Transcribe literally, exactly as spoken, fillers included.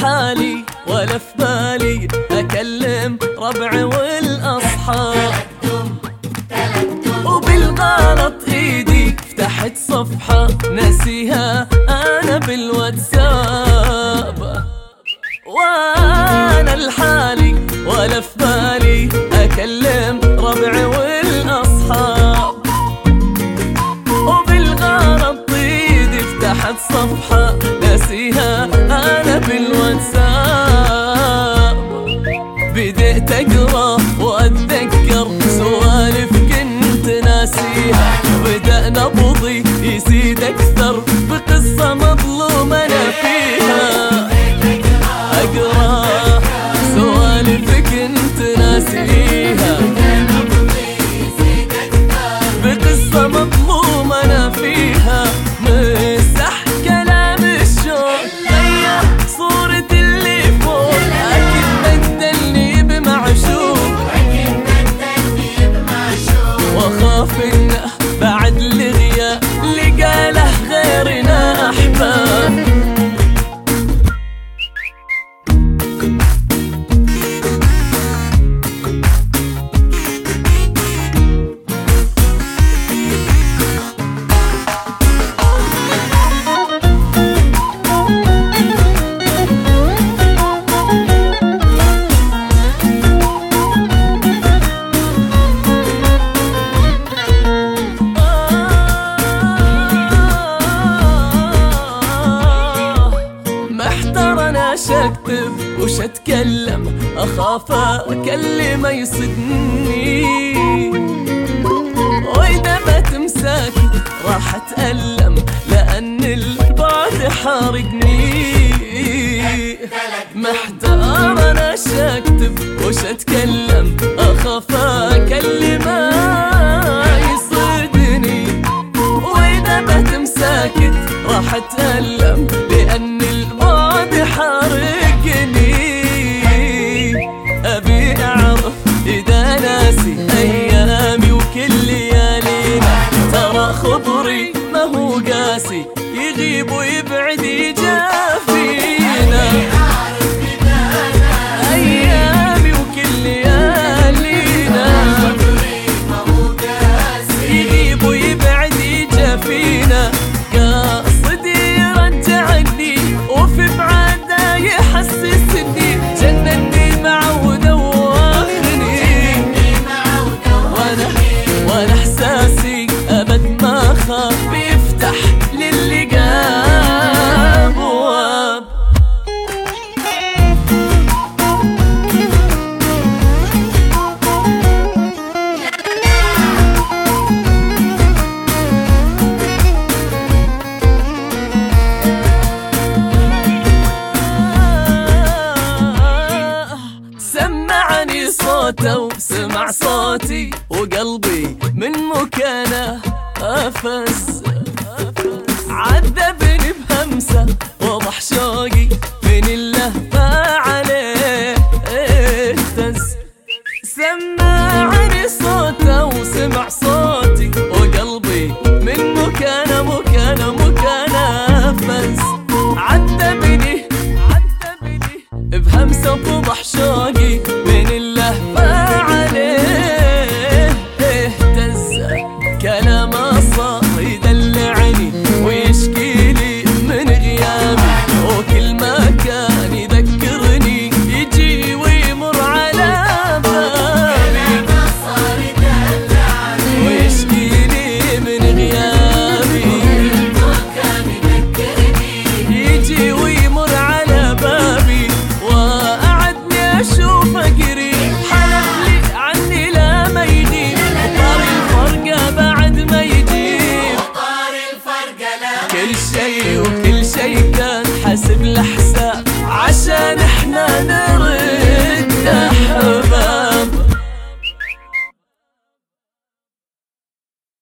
لحالي ولا في بالي أكلم ربعي والأصحاب، وبالغلط إيدي فتحت صفحة ناسيها أنا بالواتساب، وأنا لحالي ولا في بالي أكلم ربعي والأصحاب، وبالغلط إيدي فتحت صفحة ناسيها أنا بالواتساب. بديت أقرأ وأتذكر سوالف كنت ناسيها، بدأ نبضي يزيد أكثر بقصة مظلوم أنا فيها. أقرأ سوالف كنت ناسيها بقصة مظلوم أنا فيها، مسح كلام الشوق غير صورة اللي فوق، أكيد بدلني بمعشوق وأخاف إنه بعد الغياب لقاله غيرنا أحباب. وش اكتب وش اتكلم، اخاف اكلمه يصدني، واذا ما تمسك راح اتألم لان البعد حارقني. محتار انا وش اكتب وش اتكلم، اخاف اكلمه يصدني، واذا ما تمسك راح اتألم لان البعد حارقني. أبي أعرف إذا ناسي أيامي وكل ليالينا، ترى خبري ما هو قاسي يغيب ويبعد يجافينا. أيامي وكل ليالينا يغيب ويبعد يجافينا، قاصدي يرجعني وفي بعده يحسسني، جنني معه ودوخني، وانا وانا احساسي ابد ما خاف بيفتح للقى ابواب. صوته وسمع صوتي وقلبي من مكانه أفز، عذبني بهمسة وضح شوقي من اللهفة عليه اهتز. سمعني صوته وسمع صوتي وقلبي من مكانه مكانه مكانه أفز، عذبني عذبني بهمسة وضح شوقي من اللهفة عليه اهتز. كلامه صار يدلعني ويشكي لي من غيابي، وكل ما كان يذكرني يجي ويمر على بالي، ويشكي لي من غيابي يجي ويمر على بابي، وقعدني اشوفه قريب حلف لي عني لا ما يغيب، وطار الفرقة بعد ما يجيب، كل شي وكل شي كان